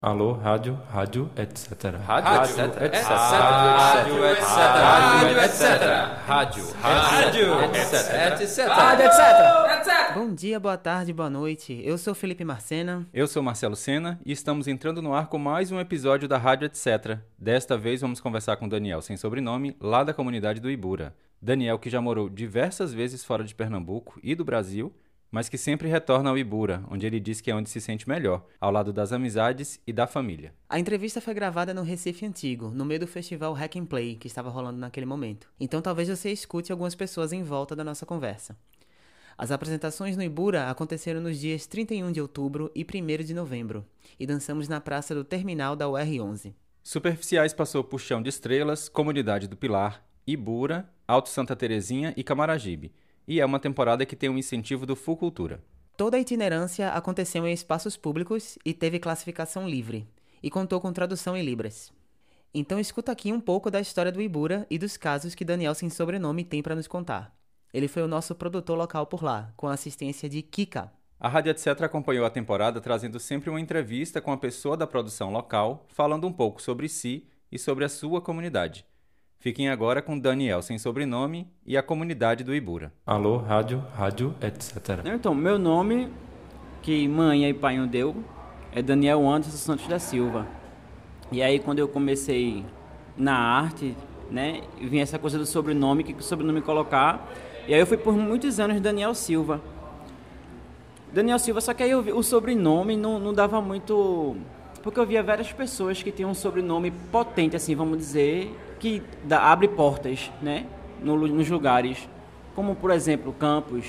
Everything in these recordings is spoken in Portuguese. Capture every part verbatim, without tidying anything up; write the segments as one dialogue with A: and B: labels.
A: Alô, rádio, rádio, etcétera.
B: Rádio, etcétera. Rádio, etcétera. Rádio, etcétera. Rádio,
C: Rádio,
B: etcétera.
C: Rádio, etcétera.
D: Bom dia, boa tarde, boa noite. Eu sou Felipe Marcena.
E: Eu sou Marcelo Sena e estamos entrando no ar com mais um episódio da Rádio Etcétera. Desta vez vamos conversar com Daniel, sem sobrenome, lá da comunidade do Ibura. Daniel, que já morou diversas vezes fora de Pernambuco e do Brasil, mas que sempre retorna ao Ibura, onde ele diz que é onde se sente melhor, ao lado das amizades e da família.
D: A entrevista foi gravada no Recife Antigo, no meio do festival Hack and Play, que estava rolando naquele momento. Então talvez você escute algumas pessoas em volta da nossa conversa. As apresentações no Ibura aconteceram nos dias trinta e um de outubro e primeiro de novembro, e dançamos na praça do terminal da U R onze.
E: Superficiais passou por Chão de Estrelas, Comunidade do Pilar, Ibura, Alto Santa Terezinha e Camaragibe. E é uma temporada que tem um incentivo do Full Cultura.
D: Toda a itinerância aconteceu em espaços públicos e teve classificação livre, e contou com tradução em Libras. Então escuta aqui um pouco da história do Ibura e dos casos que Daniel sem sobrenome tem para nos contar. Ele foi o nosso produtor local por lá, com a assistência de Kika.
E: A Rádio Etcétera acompanhou a temporada trazendo sempre uma entrevista com a pessoa da produção local, falando um pouco sobre si e sobre a sua comunidade. Fiquem agora com Daniel sem sobrenome e a comunidade do Ibura.
A: Alô, rádio, rádio, etcétera.
C: Então, meu nome, que mãe e pai não deu, é Daniel Anderson Santos da Silva. E aí, quando eu comecei na arte, né, vinha essa coisa do sobrenome, que sobrenome colocar. E aí eu fui por muitos anos Daniel Silva. Daniel Silva, só que aí eu vi, o sobrenome não, não dava muito... Porque eu via várias pessoas que tinham um sobrenome potente, assim, vamos dizer, que dá, abre portas, né, no, nos lugares. Como, por exemplo, Campos,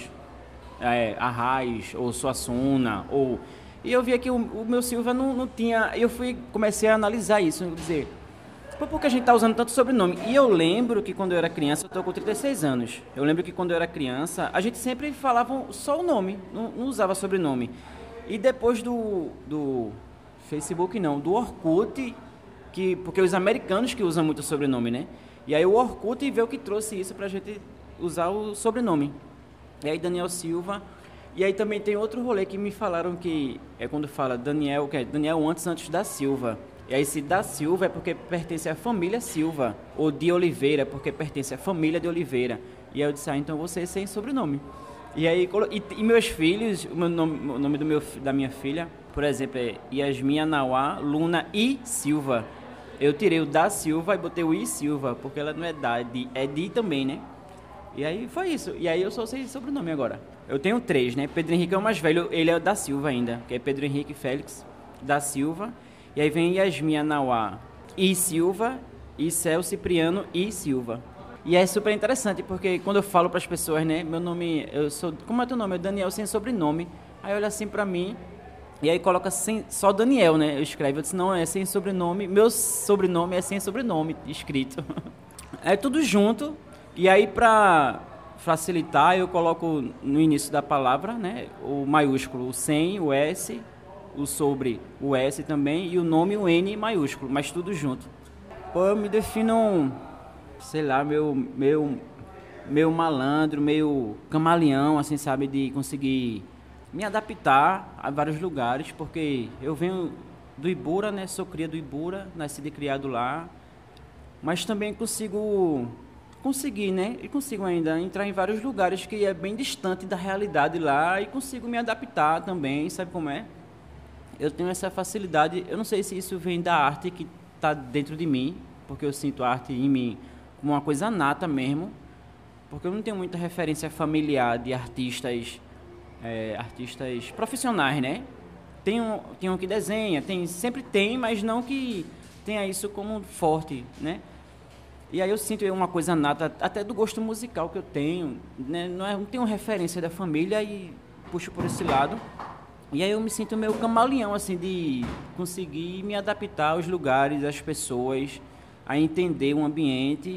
C: é, Arraes, ou Suassuna, ou... E eu via que o, o meu Silva não, não tinha... Eu fui, comecei a analisar isso, dizer... Por que a gente tá usando tanto sobrenome? E eu lembro que quando eu era criança, eu tô com trinta e seis anos, eu lembro que quando eu era criança, a gente sempre falava só o nome, não, não usava sobrenome. E depois do... do Facebook não, do Orkut, que, porque os americanos que usam muito o sobrenome, né? E aí o Orkut veio que trouxe isso pra gente usar o sobrenome. E aí Daniel Silva, e aí também tem outro rolê que me falaram que, é quando fala Daniel, que é Daniel antes Santos da Silva. E aí se da Silva é porque pertence à família Silva, ou de Oliveira, porque pertence à família de Oliveira. E aí eu disse, ah, então você sem sobrenome. E aí, e, e meus filhos, o, meu nome, o nome do meu, da minha filha, por exemplo, é Yasmin Anauá Luna I Silva. Eu tirei o da Silva e botei o I Silva, porque ela não é da, é de, é de também, né? E aí foi isso. E aí eu só sei sobrenome agora. Eu tenho três, né? Pedro Henrique é o mais velho, ele é o da Silva ainda, que é Pedro Henrique Félix da Silva. E aí vem Yasmin Anauá I Silva e Céu Cipriano I Silva. E é super interessante, porque quando eu falo para as pessoas, né? Meu nome, eu sou... Como é teu nome? É Daniel sem sobrenome. Aí olha assim para mim... E aí coloca sem, só Daniel, né? Eu escrevo, eu disse, não, é sem sobrenome. Meu sobrenome é sem sobrenome escrito. É tudo junto. E aí, para facilitar, eu coloco no início da palavra, né? O maiúsculo, o sem, o S, o sobre, o S também, e o nome, o N maiúsculo, mas tudo junto. Pô, eu me defino, sei lá, meu, meu, meu malandro, meio camaleão, assim, sabe? De conseguir... me adaptar a vários lugares, porque eu venho do Ibura, né? Sou cria do Ibura, nascido e criado lá, mas também consigo, conseguir, né? E consigo ainda entrar em vários lugares que é bem distante da realidade lá e consigo me adaptar também, sabe como é? Eu tenho essa facilidade, eu não sei se isso vem da arte que está dentro de mim, porque eu sinto a arte em mim como uma coisa nata mesmo, porque eu não tenho muita referência familiar de artistas... É, artistas profissionais, né? Tem um, tem um que desenha, tem, sempre tem, mas não que tenha isso como forte, né? E aí eu sinto uma coisa nata, até do gosto musical que eu tenho, né? Não, é, não tenho referência da família e puxo por esse lado. E aí eu me sinto meio camaleão, assim, de conseguir me adaptar aos lugares, às pessoas, a entender o ambiente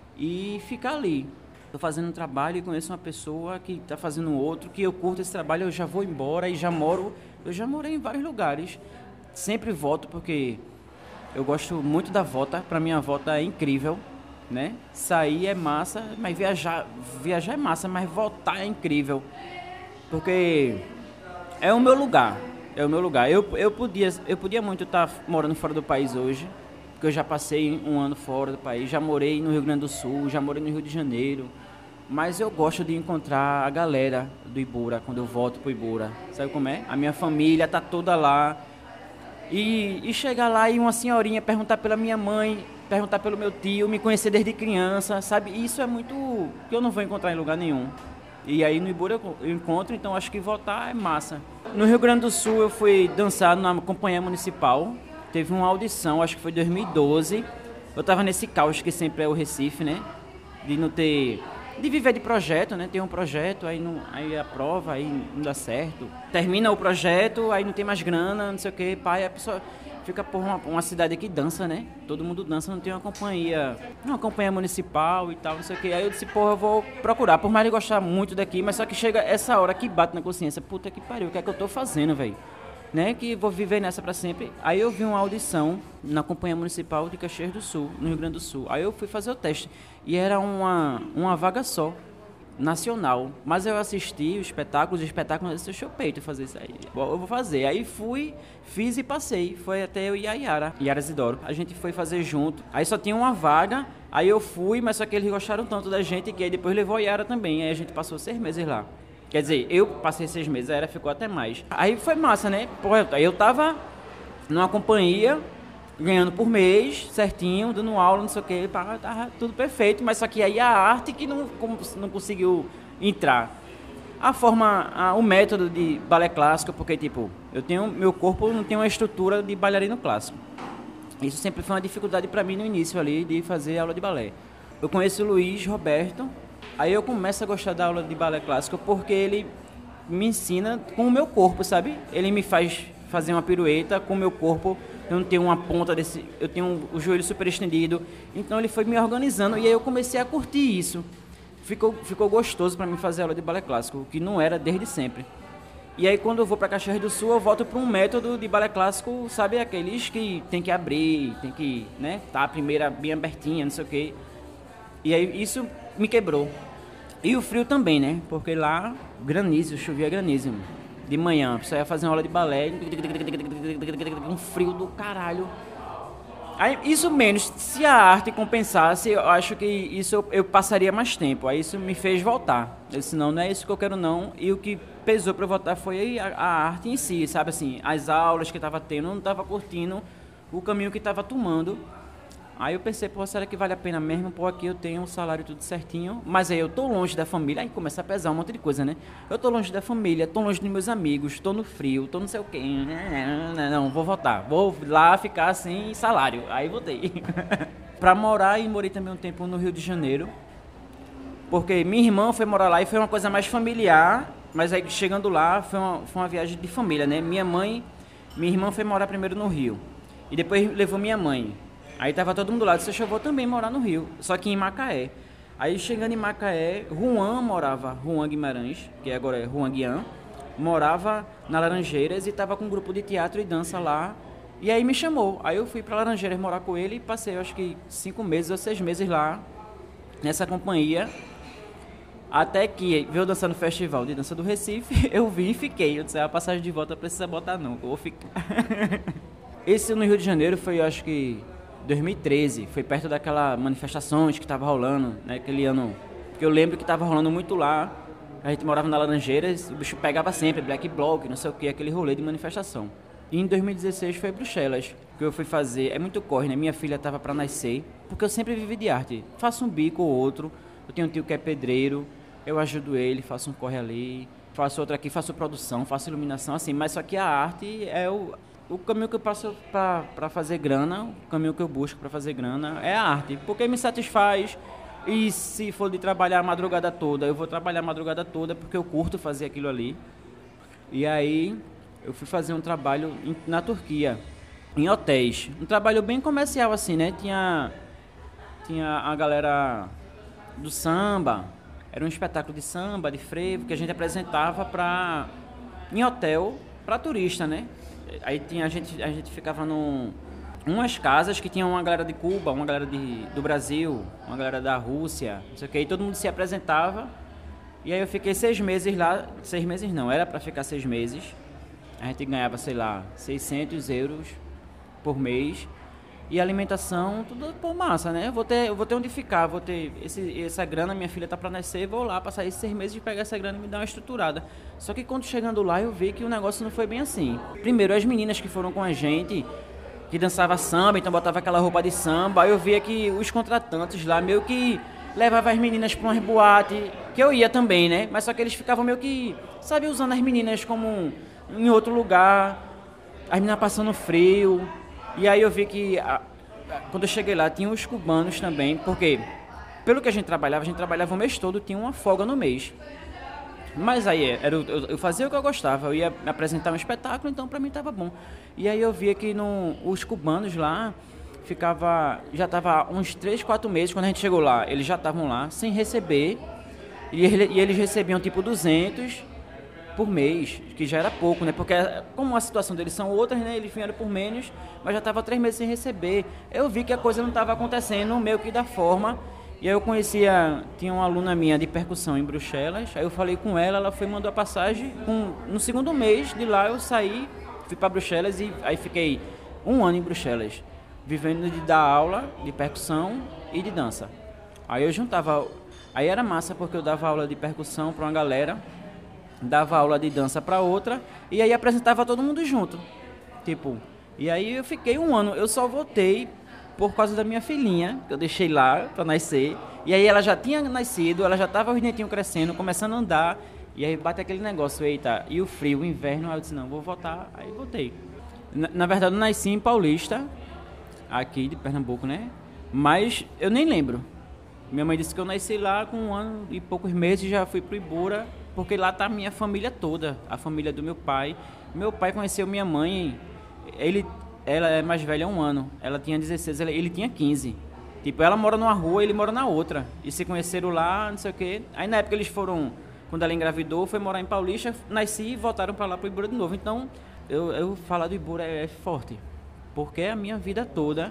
C: e ficar ali. Estou fazendo um trabalho e conheço uma pessoa que está fazendo outro, que eu curto esse trabalho, eu já vou embora e já moro... Eu já morei em vários lugares. Sempre volto porque eu gosto muito da volta. Para mim a volta é incrível, né? Sair é massa, mas viajar, viajar é massa, mas voltar é incrível. Porque é o meu lugar. é o meu lugar. Eu, eu, podia, eu podia muito estar morando fora do país hoje, porque eu já passei um ano fora do país, já morei no Rio Grande do Sul, já morei no Rio de Janeiro, mas eu gosto de encontrar a galera do Ibura, quando eu volto pro Ibura. Sabe como é? A minha família tá toda lá. E, e chegar lá e uma senhorinha perguntar pela minha mãe, perguntar pelo meu tio, me conhecer desde criança, sabe? Isso é muito... que eu não vou encontrar em lugar nenhum. E aí no Ibura eu encontro, então acho que voltar é massa. No Rio Grande do Sul eu fui dançar na companhia municipal, teve uma audição, acho que foi em dois mil e doze. Eu tava nesse caos que sempre é o Recife, né? De não ter... de viver de projeto, né? Tem um projeto, aí, não, aí aprova, aí não dá certo. Termina o projeto, aí não tem mais grana, não sei o quê, pai, a pessoa... fica por uma, uma cidade que dança, né? Todo mundo dança, não tem uma companhia, uma companhia municipal e tal, não sei o quê. Aí eu disse, porra, eu vou procurar, por mais de gostar muito daqui, mas só que chega essa hora que bate na consciência, puta que pariu, o que é que eu tô fazendo, velho? Né? Que vou viver nessa pra sempre. Aí eu vi uma audição na companhia municipal de Caxias do Sul, no Rio Grande do Sul. Aí eu fui fazer o teste e era uma, uma vaga só. Nacional, mas eu assisti os espetáculos, os espetáculos, eu disse, deixa eu peito fazer isso aí, eu vou fazer, aí fui, fiz e passei, foi até eu e a Yara, Yara Zidoro, a gente foi fazer junto, aí só tinha uma vaga, aí eu fui, mas só que eles gostaram tanto da gente, que aí depois levou a Yara também, aí a gente passou seis meses lá, quer dizer, eu passei seis meses, a Yara ficou até mais, aí foi massa, né, pô, aí eu tava numa companhia, ganhando por mês, certinho, dando aula, não sei o que, tava tudo perfeito, mas só que aí a arte que não, não conseguiu entrar. A forma, a, o método de balé clássico, porque tipo, eu tenho, meu corpo não tem uma estrutura de bailarino clássico. Isso sempre foi uma dificuldade para mim no início ali, de fazer aula de balé. Eu conheço o Luiz Roberto, aí eu começo a gostar da aula de balé clássico porque ele me ensina com o meu corpo, sabe? Ele me faz fazer uma pirueta com o meu corpo. Eu não tenho uma ponta desse... eu tenho o joelho super estendido. Então ele foi me organizando e aí eu comecei a curtir isso. Ficou, ficou gostoso para mim fazer aula de balé clássico, o que não era desde sempre. E aí quando eu vou para Caxias do Sul, eu volto para um método de balé clássico, sabe? Aqueles que tem que abrir, tem que, né? Tá a primeira bem abertinha, não sei o quê. E aí isso me quebrou. E o frio também, né? Porque lá, granizo, chovia granizo. De manhã, a pessoa ia fazer uma aula de balé, um frio do caralho. Aí, isso menos, se a arte compensasse, eu acho que isso eu, eu passaria mais tempo. Aí isso me fez voltar. Eu disse, não, não é isso que eu quero não. E o que pesou para eu voltar foi a, a arte em si, sabe assim, as aulas que eu estava tendo, eu não estava curtindo o caminho que estava tomando. Aí eu pensei, pô, será que vale a pena mesmo? Pô, aqui eu tenho um salário tudo certinho, mas aí eu tô longe da família, aí começa a pesar um monte de coisa, né? Eu tô longe da família, tô longe dos meus amigos, tô no frio, tô não sei o quê. Não, não, vou voltar, vou lá ficar sem salário. Aí voltei. Pra morar, e morei também um tempo no Rio de Janeiro, porque minha irmã foi morar lá e foi uma coisa mais familiar, mas aí chegando lá foi uma, foi uma viagem de família, né? Minha mãe, minha irmã foi morar primeiro no Rio, e depois levou minha mãe. Aí tava todo mundo lá, disse, eu vou também morar no Rio, só que em Macaé. Aí chegando em Macaé, Juan morava, Juan Guimarães, que agora é Juan Guian, morava na Laranjeiras e tava com um grupo de teatro e dança lá. E aí me chamou, aí eu fui pra Laranjeiras morar com ele e passei, acho que cinco meses ou seis meses lá, nessa companhia. Até que veio dançar no Festival de Dança do Recife, eu vim e fiquei. Eu disse, a passagem de volta precisa botar não, eu vou ficar. Esse no Rio de Janeiro foi, acho que... dois mil e treze, foi perto daquelas manifestações que tava rolando, né, aquele ano, que eu lembro que tava rolando muito lá, a gente morava na Laranjeiras, o bicho pegava sempre, Black Bloc, não sei o que, aquele rolê de manifestação. E em dois mil e dezesseis foi Bruxelas, que eu fui fazer, é muito corre, né, minha filha tava pra nascer, porque eu sempre vivi de arte, faço um bico ou outro, eu tenho um tio que é pedreiro, eu ajudo ele, faço um corre ali, faço outro aqui, faço produção, faço iluminação, assim, mas só que a arte é o... O caminho que eu passo para fazer grana, o caminho que eu busco para fazer grana é a arte, porque me satisfaz. E se for de trabalhar a madrugada toda, eu vou trabalhar a madrugada toda porque eu curto fazer aquilo ali. E aí eu fui fazer um trabalho em, na Turquia, em hotéis. Um trabalho bem comercial assim, né? Tinha, tinha a galera do samba, era um espetáculo de samba, de frevo, que a gente apresentava pra, em hotel para turista, né? Aí tinha, a, gente, a gente ficava num umas casas que tinham uma galera de Cuba, uma galera de, do Brasil, uma galera da Rússia, não sei o que, e todo mundo se apresentava. E aí eu fiquei seis meses lá, seis meses não, era para ficar seis meses. A gente ganhava, sei lá, seiscentos euros por mês. E alimentação, tudo por massa, né? Eu vou ter, eu vou ter onde ficar, vou ter esse, essa grana, minha filha tá para nascer, vou lá passar esses seis meses e pegar essa grana e me dar uma estruturada. Só que quando chegando lá eu vi que o negócio não foi bem assim. Primeiro, as meninas que foram com a gente, que dançava samba, então botava aquela roupa de samba, eu via que os contratantes lá meio que levavam as meninas para umas boates, que eu ia também, né? Mas só que eles ficavam meio que, sabe, usando as meninas como em outro lugar, as meninas passando frio. E aí eu vi que, a, a, quando eu cheguei lá, tinha os cubanos também, porque, pelo que a gente trabalhava, a gente trabalhava o mês todo, tinha uma folga no mês. Mas aí, era, eu, eu fazia o que eu gostava, eu ia me apresentar um espetáculo, então pra mim tava bom. E aí eu via que no, os cubanos lá, ficava, já tava uns três, quatro meses, quando a gente chegou lá, eles já estavam lá, sem receber, e, ele, e eles recebiam tipo duzentos por mês, que já era pouco, né? Porque como a situação deles são outras, né? Eles vieram por menos, mas já estava três meses sem receber. Eu vi que a coisa não estava acontecendo meio que da forma. E aí eu conhecia, tinha uma aluna minha de percussão em Bruxelas, aí eu falei com ela, ela foi mandou a passagem. Com, no segundo mês de lá eu saí, fui para Bruxelas e aí fiquei um ano em Bruxelas, vivendo de dar aula de percussão e de dança. Aí eu juntava, aí era massa porque eu dava aula de percussão para uma galera, dava aula de dança para outra, e aí apresentava todo mundo junto, tipo, e aí eu fiquei um ano, eu só voltei por causa da minha filhinha, que eu deixei lá para nascer, e aí ela já tinha nascido, ela já tava os dentinhos crescendo, começando a andar, e aí bate aquele negócio, eita, e o frio, o inverno, aí eu disse, não, vou voltar, aí voltei. Na, na verdade eu nasci em Paulista, aqui de Pernambuco, né, mas eu nem lembro. Minha mãe disse que eu nasci lá com um ano e poucos meses, já fui pro Ibura, porque lá tá a minha família toda, a família do meu pai. Meu pai conheceu minha mãe, ele, ela é mais velha há um ano, ela tinha dezesseis, ele, ele tinha quinze. Tipo, ela mora numa rua, ele mora na outra. E se conheceram lá, não sei o quê. Aí na época eles foram, quando ela engravidou, foi morar em Paulista, nasci e voltaram para lá pro Ibura de novo. Então, eu, eu falar do Ibura é, é forte, porque a minha vida toda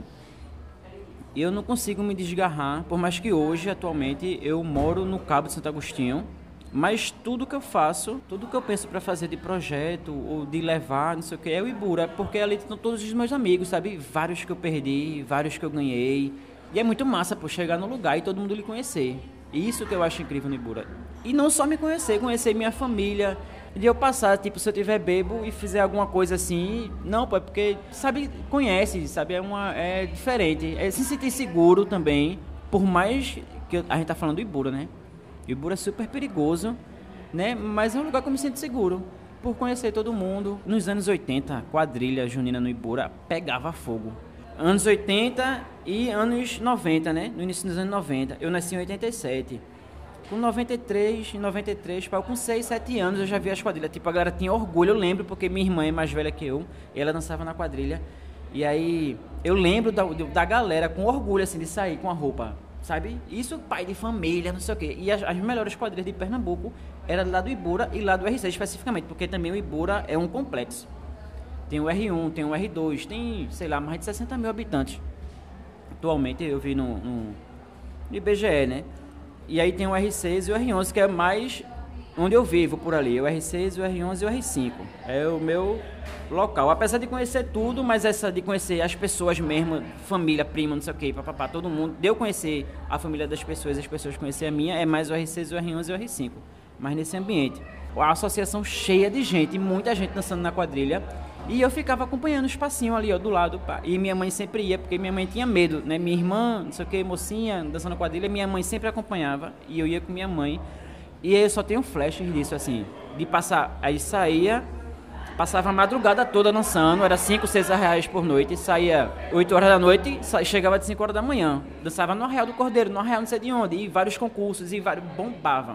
C: eu não consigo me desgarrar, por mais que hoje, atualmente, eu moro no Cabo de Santo Agostinho, mas tudo que eu faço, tudo que eu penso para fazer de projeto ou de levar, não sei o que, é o Ibura, porque ali estão todos os meus amigos, sabe? Vários que eu perdi, vários que eu ganhei. E é muito massa, pô, chegar no lugar e todo mundo lhe conhecer. Isso que eu acho incrível no Ibura. E não só me conhecer, conhecer minha família. De eu passar, tipo, se eu tiver bebo e fizer alguma coisa assim, não, pô, é porque, sabe, conhece, sabe, é, uma, é diferente. É se sentir seguro também, por mais que eu, a gente tá falando do Ibura, né? O Ibura é super perigoso, né? Mas é um lugar que eu me sinto seguro, por conhecer todo mundo. Nos anos oitenta, quadrilha junina no Ibura pegava fogo. Anos oitenta e anos noventa, né? No início dos anos noventa. Eu nasci em oitenta e sete. Com noventa e três, em noventa e três, com seis, sete anos eu já vi as quadrilhas. Tipo, a galera tinha orgulho, eu lembro, porque minha irmã é mais velha que eu, e ela dançava na quadrilha. E aí, eu lembro da, da galera com orgulho, assim, de sair com a roupa, sabe? Isso, pai de família, não sei o quê. E as, as melhores quadrilhas de Pernambuco eram lá do Ibura e lá do R seis especificamente, porque também o Ibura é um complexo. Tem o R um, tem o R dois, tem, sei lá, mais de sessenta mil habitantes. Atualmente eu vi no, no, no I B G E, né? E aí tem o R seis e o R onze, que é mais onde eu vivo por ali. O R seis, o R onze e o R cinco. É o meu local. Apesar de conhecer tudo, mas essa de conhecer as pessoas mesmo, família, prima, não sei o que, papapá, todo mundo. De eu conhecer a família das pessoas, as pessoas conhecer a minha, é mais o R seis, o R onze e o R cinco. Mas nesse ambiente. A associação cheia de gente, muita gente dançando na quadrilha. E eu ficava acompanhando o espacinho ali, ó, do lado. Pá. E minha mãe sempre ia, porque minha mãe tinha medo, né? Minha irmã, não sei o que, mocinha, dançando quadrilha, minha mãe sempre acompanhava. E eu ia com minha mãe. E aí eu só tenho flashes disso, assim, de passar. Aí saía, passava a madrugada toda dançando, era cinco, seis reais por noite. Saía oito horas da noite, chegava de cinco horas da manhã. Dançava no Arraial do Cordeiro, no Arraial não sei de onde. E vários concursos, e vários bombavam.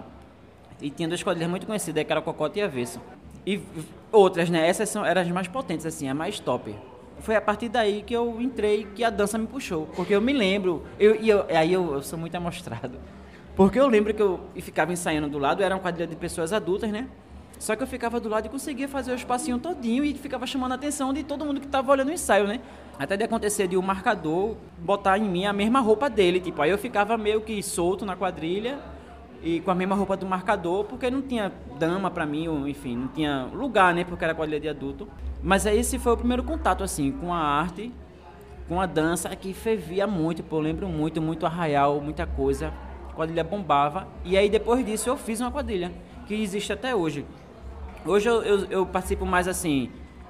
C: E tinha duas quadrilhas muito conhecidas, que era Cocote e Avesso. E outras, né? Essas são, eram as mais potentes, assim, a mais top. Foi a partir daí que eu entrei, que a dança me puxou. Porque eu me lembro, eu, e eu, aí eu, eu sou muito amostrado. Porque eu lembro que eu ficava ensaiando do lado, era uma quadrilha de pessoas adultas, né? Só que eu ficava do lado e conseguia fazer o espacinho todinho e ficava chamando a atenção de todo mundo que tava olhando o ensaio, né? Até de acontecer de o um marcador botar em mim a mesma roupa dele, tipo, aí eu ficava meio que solto na quadrilha, e com a mesma roupa do marcador, porque não tinha dama pra mim, ou, enfim, não tinha lugar, né, porque era quadrilha de adulto. Mas aí esse foi o primeiro contato, assim, com a arte, com a dança, que fervia muito, pô, eu lembro muito, muito arraial, muita coisa, a quadrilha bombava. E aí depois disso eu fiz uma quadrilha, que existe até hoje. Hoje eu, eu, eu participo mais assim,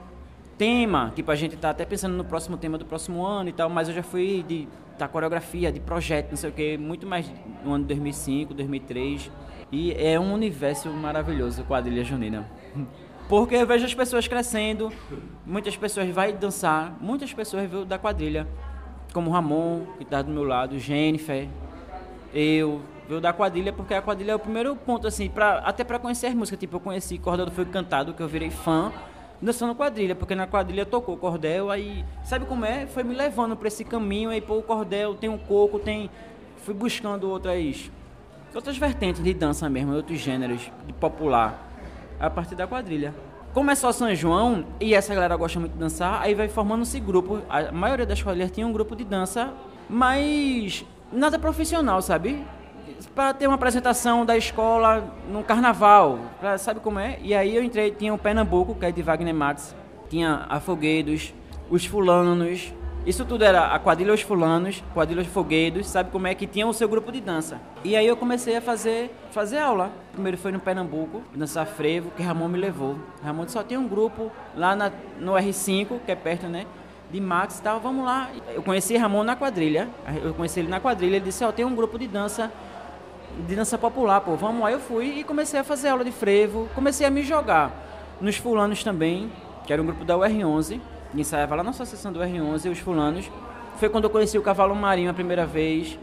C: tema, tipo, a gente tá até pensando no próximo tema do próximo ano e tal, mas eu já fui de, da coreografia, de projeto, não sei o que, muito mais no ano de dois mil e cinco, dois mil e três. E é um universo maravilhoso, quadrilha junina. Porque eu vejo as pessoas crescendo, muitas pessoas vão dançar, muitas pessoas veio da quadrilha, como o Ramon, que está do meu lado, Jennifer, eu, veio da quadrilha, porque a quadrilha é o primeiro ponto, assim, pra, até para conhecer as músicas, tipo, eu conheci Cordel do Fogo Cantado, que eu virei fã, dançando quadrilha, porque na quadrilha tocou cordel, aí, sabe como é? Foi me levando para esse caminho, aí, pô, o cordel, tem um coco, tem... Fui buscando outras, outras vertentes de dança mesmo, outros gêneros, de popular, a partir da quadrilha. Como é só São João, e essa galera gosta muito de dançar, aí vai formando-se grupo. A maioria das quadrilhas tinha um grupo de dança, mas nada profissional, sabe? Para ter uma apresentação da escola no carnaval, pra, sabe como é? E aí eu entrei, tinha o Pernambuco, que é de Wagner Matos, tinha a Fogueiros, os Fulanos, isso tudo era a quadrilha Os Fulanos, quadrilha Os Fogueiros, sabe como é? Que tinha o seu grupo de dança. E aí eu comecei a fazer, fazer aula. Primeiro foi no Pernambuco, dançar frevo, que Ramon me levou. Ramon só tem um grupo lá na, no R cinco, que é perto, né? De Max e tal, vamos lá. Eu conheci Ramon na quadrilha, eu conheci ele na quadrilha, ele disse, ó, tem um grupo de dança, de dança popular, pô, vamos lá. Eu fui e comecei a fazer aula de frevo, comecei a me jogar nos Fulanos também, que era um grupo da U R onze, ensaiava lá na associação do R onze, os Fulanos. Foi quando eu conheci o Cavalo Marinho a primeira vez,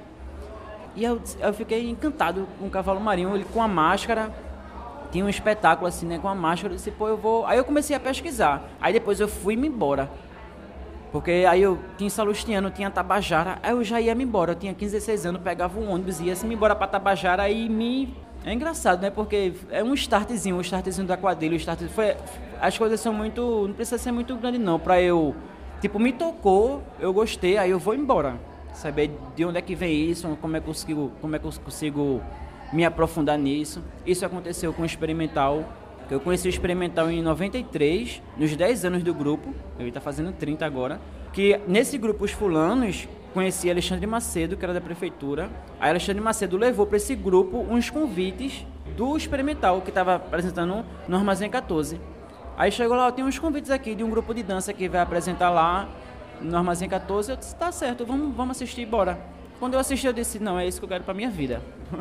C: e eu, eu fiquei encantado com o Cavalo Marinho, ele com a máscara, tinha um espetáculo assim, né, com a máscara, eu disse, pô, eu vou... Aí eu comecei a pesquisar, aí depois eu fui-me embora. Porque aí eu tinha Salustiano, tinha Tabajara, aí eu já ia me embora. Eu tinha quinze, dezesseis anos, pegava um ônibus, ia me embora pra Tabajara e me... É engraçado, né? Porque é um startzinho, um startzinho da quadrilha, um start... Foi... As coisas são muito... Não precisa ser muito grande não, pra eu... Tipo, me tocou, eu gostei, aí eu vou embora. Saber de onde é que vem isso, como é que eu consigo, como é que eu consigo me aprofundar nisso. Isso aconteceu com o Experimental. Eu conheci o Experimental em noventa e três, nos dez anos do grupo, ele está fazendo trinta agora, que nesse grupo, os Fulanos, conheci Alexandre Macedo, que era da prefeitura. Aí Alexandre Macedo levou para esse grupo uns convites do Experimental, que estava apresentando no Armazém quatorze. Aí chegou lá, tem uns convites aqui de um grupo de dança que vai apresentar lá no Armazém quatorze. Eu disse, tá certo, vamos, vamos assistir, bora. Quando eu assisti, eu disse, não, é isso que eu quero para minha vida.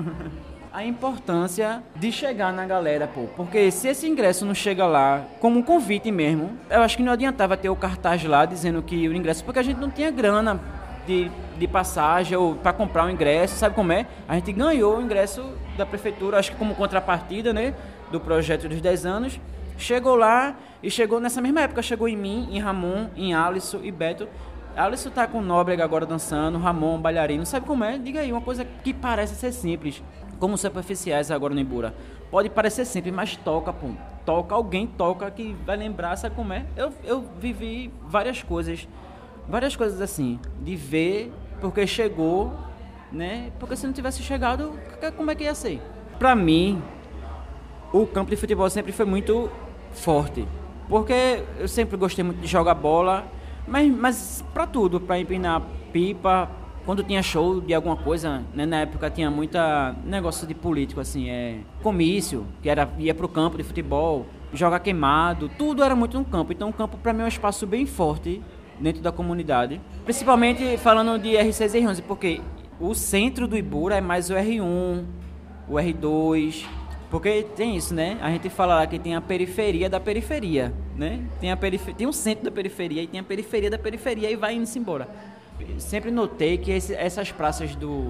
C: A importância de chegar na galera, pô. Porque se esse ingresso não chega lá como um convite mesmo, eu acho que não adiantava ter o cartaz lá dizendo que o ingresso... Porque a gente não tinha grana de, de passagem ou para comprar o ingresso, sabe como é? A gente ganhou o ingresso da prefeitura, acho que como contrapartida, né? Do projeto dos dez anos. Chegou lá e chegou nessa mesma época, chegou em mim, em Ramon, em Alisson e Beto. Alisson tá com o Nóbrega agora dançando, Ramon, bailarino, sabe como é? Diga aí, uma coisa que parece ser simples. Como superficiais agora no Ibura. Pode parecer simples, mas toca, pô. Toca, alguém toca que vai lembrar, sabe como é? Eu, eu vivi várias coisas, várias coisas assim, de ver, porque chegou, né? Porque se não tivesse chegado, como é que ia ser? Pra mim, o campo de futebol sempre foi muito forte. Porque eu sempre gostei muito de jogar bola, mas, mas pra tudo, pra empinar pipa... Quando tinha show de alguma coisa, né, na época tinha muita negócio de político, assim, é comício, que era, ia pro campo de futebol, jogar queimado, tudo era muito no campo. Então o campo para mim é um espaço bem forte dentro da comunidade. Principalmente falando de R seis e R onze, porque o centro do Ibura é mais o R um, o R dois, porque tem isso, né? A gente fala lá que tem a periferia da periferia, né? Tem, a perifer... tem um centro da periferia e tem a periferia da periferia e vai indo-se embora. Sempre notei que esse, essas praças do,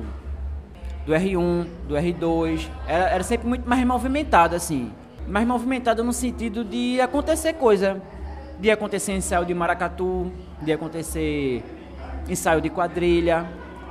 C: do R um, do R dois, era, era sempre muito mais movimentada, assim. Mais movimentada no sentido de acontecer coisa. De acontecer ensaio de maracatu, de acontecer ensaio de quadrilha.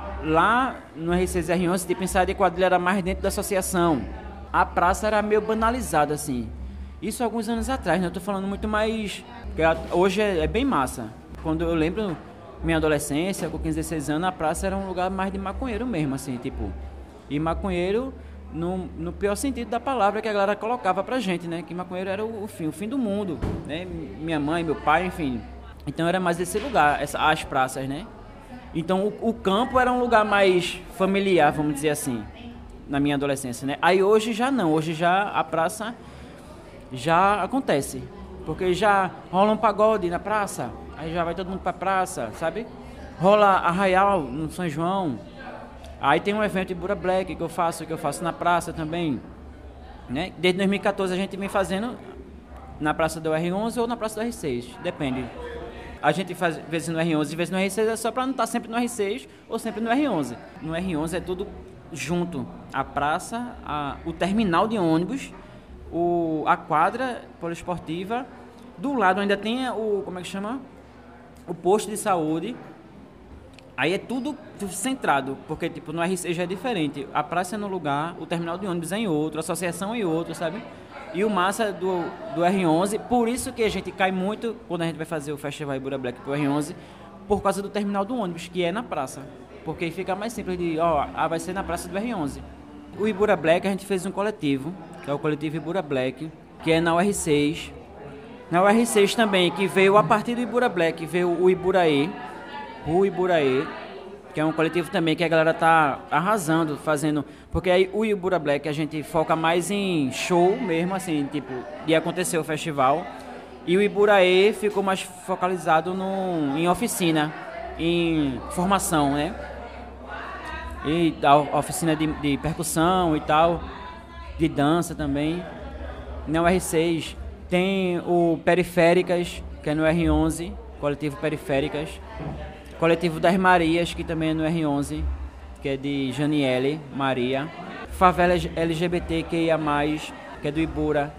C: Lá no R seis e R onze, tipo, ensaio de quadrilha era mais dentro da associação. A praça era meio banalizada, assim. Isso alguns anos atrás, né? Eu tô falando muito mais... Hoje é, é bem massa. Quando eu lembro... Minha adolescência, com quinze, dezesseis anos, a praça era um lugar mais de maconheiro mesmo, assim, tipo... E maconheiro no, no pior sentido da palavra que a galera colocava pra gente, né? Que maconheiro era o, o fim, o fim do mundo, né? Minha mãe, meu pai, enfim. Então era mais esse lugar, essa, as praças, né? Então o, o campo era um lugar mais familiar, vamos dizer assim, na minha adolescência, né? Aí hoje já não, hoje já a praça já acontece, porque já rola um pagode na praça, aí já vai todo mundo pra praça, sabe? Rola arraial no São João, aí tem um evento Ibura Black que eu faço, que eu faço na praça também, né? Desde dois mil e catorze a gente vem fazendo na praça do R onze ou na praça do R seis, depende. A gente faz vezes no R onze e vezes no R seis é só para não estar sempre no R seis ou sempre no R onze. No R onze é tudo junto, a praça, a, o terminal de ônibus, o, a quadra poliesportiva, do lado ainda tem o, como é que chama? O posto de saúde. Aí é tudo centrado, porque tipo, no R seis já é diferente. A praça é num lugar, o terminal de ônibus é em outro, a associação é em outro, sabe? E o massa do, do R onze, por isso que a gente cai muito quando a gente vai fazer o Festival Ibura Black pro R onze, por causa do terminal do ônibus, que é na praça. Porque fica mais simples de, ó, ah, vai ser na praça do R onze. O Ibura Black a gente fez um coletivo, que é o coletivo Ibura Black, que é na U R seis. Na U R seis também, que veio a partir do Ibura Black, veio o Iburaê, o Iburaê, que é um coletivo também que a galera tá arrasando, fazendo, porque aí o Ibura Black a gente foca mais em show mesmo, assim, tipo, de acontecer o festival, e o Iburaê ficou mais focalizado no, em oficina, em formação, né? E a oficina de, de percussão e tal, de dança também. Na U R seis tem o Periféricas, que é no R onze, coletivo Periféricas. Coletivo das Marias, que também é no R onze, que é de Janiele Maria. Favela L G B T Q I A mais, que é do Ibura.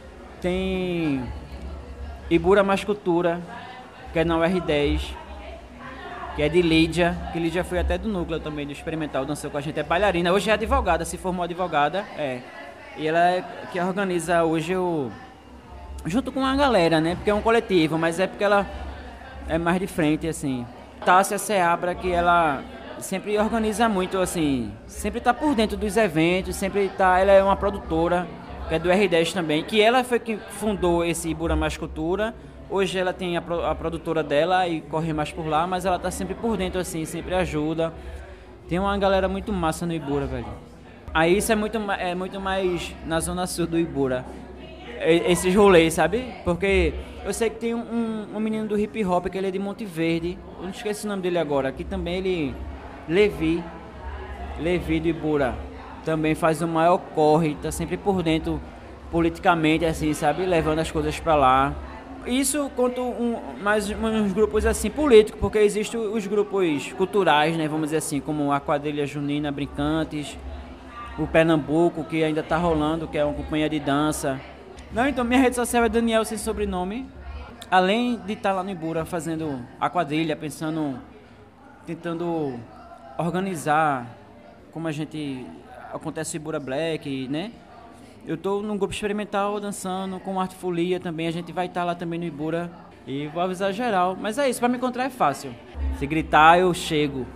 C: Tem Ibura Mais Cultura, que é na U R dez, que é de Lídia, que Lídia foi até do núcleo também, do experimental, dançou com a gente, é bailarina. Hoje é advogada, se formou advogada, é. E ela é que organiza hoje o... junto com a galera, né? Porque é um coletivo, mas é porque ela é mais de frente, assim. Tássia Seabra, que ela sempre organiza muito, assim, sempre tá por dentro dos eventos, sempre tá, ela é uma produtora, que é do R dez também, que ela foi que fundou esse Ibura Mais Cultura. Hoje ela tem a, a produtora dela e corre mais por lá, mas ela tá sempre por dentro, assim, sempre ajuda. Tem uma galera muito massa no Ibura, velho. Aí isso é muito, é muito mais na zona sul do Ibura, esses rolês, sabe? Porque eu sei que tem um, um menino do hip hop, que ele é de Monte Verde, eu não esqueci o nome dele agora, que também ele, Levi, Levi do Ibura, também faz o maior corre, tá sempre por dentro politicamente, assim, sabe? Levando as coisas pra lá. Isso quanto um, mais uns grupos assim políticos, porque existem os grupos culturais, né, vamos dizer assim, como a Quadrilha Junina Brincantes, o Pernambuco, que ainda tá rolando, que é uma companhia de dança. Não, então minha rede social é Daniel sem sobrenome. Além de estar lá no Ibura fazendo a quadrilha, pensando, tentando organizar como a gente acontece o Ibura Black, né? Eu tô num grupo experimental dançando com Arte Folia também, a gente vai estar lá também no Ibura e vou avisar geral. Mas é isso, pra me encontrar é fácil. Se gritar, eu chego.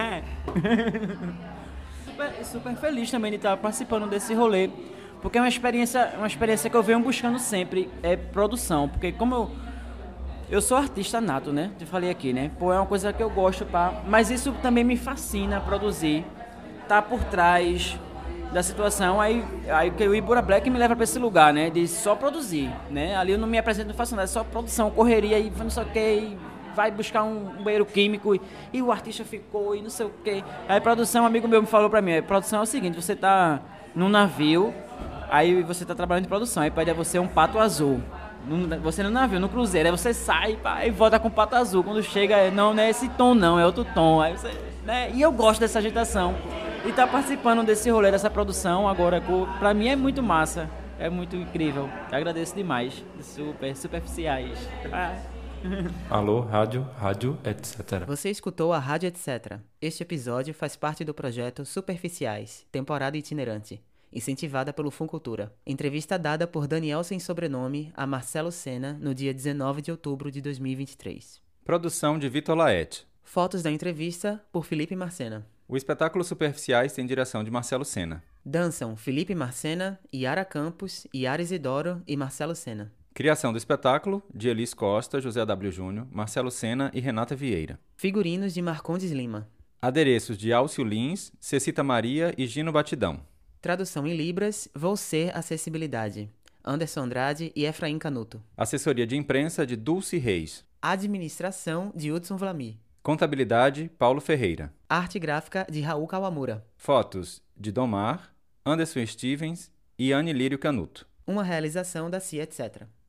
C: super, super feliz também de estar participando desse rolê, porque é uma experiência, uma experiência que eu venho buscando sempre, é produção, porque como eu, eu sou artista nato, né? Te falei aqui, né? Pô, é uma coisa que eu gosto, pá, mas isso também me fascina, produzir, tá por trás da situação, aí, aí o Ibura Black me leva pra esse lugar, né? De só produzir, né? Ali eu não me apresento, não faço nada, é só produção, correria, e não sei o que, vai buscar um, um banheiro químico, e, e o artista ficou, e não sei o que. Aí produção, um amigo meu me falou pra mim, produção é o seguinte, você tá num navio, aí você tá trabalhando de produção, aí pede a você um pato azul. Você no navio, no cruzeiro, aí você sai pá, e volta com o pato azul. Quando chega, não, não é esse tom não, é outro tom. Aí você, né? E eu gosto dessa agitação. E tá participando desse rolê, dessa produção agora, pra mim é muito massa. É muito incrível. Eu agradeço demais. Super, superficiais. Ah.
A: Alô, rádio, rádio, etcétera.
D: Você escutou a Rádio Etc. Este episódio faz parte do projeto Superficiais, temporada itinerante, incentivada pelo Funcultura. Entrevista dada por Daniel sem sobrenome a Marcelo Sena no dia dezenove de outubro de dois mil e vinte e três.
E: Produção de Vitor Laet.
D: Fotos da entrevista por Felipe Marcena.
E: O espetáculo Superficiais tem direção de Marcelo Sena.
D: Dançam Felipe Marcena, Yara Campos, Yara Isidoro e Marcelo Sena.
E: Criação do espetáculo, de Elis Costa, José W. Júnior, Marcelo Sena e Renata Vieira.
D: Figurinos de Marcondes Lima.
E: Adereços de Alcio Lins, Cecita Maria e Gino Batidão.
D: Tradução em Libras, Vou Ser Acessibilidade. Anderson Andrade e Efraim Canuto.
E: Assessoria de imprensa de Dulce Reis.
D: Administração de Hudson Vlami.
E: Contabilidade, Paulo Ferreira.
D: Arte gráfica de Raul Kawamura.
E: Fotos de Domar, Anderson Stevens e Anne Lírio Canuto.
D: Uma realização da C I E, etcétera.